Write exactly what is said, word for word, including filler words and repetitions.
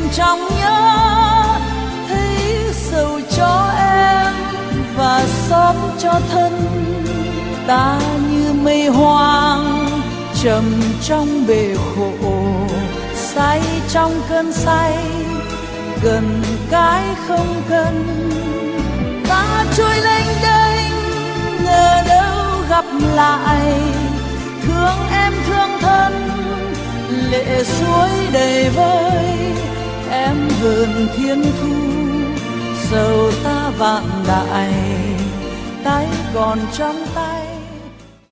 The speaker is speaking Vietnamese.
trong nhớ, thấy sầu cho em và xót cho thân. Ta như mây hoang trầm trong bể khổ, say trong cơn say, gần cái không cần. Ta trôi lênh đênh ngờ đâu gặp lại, thương em thương thân lệ suối đầy vơi. Em hơn thiên thu sầu ta vạn đại, tay còn trong tay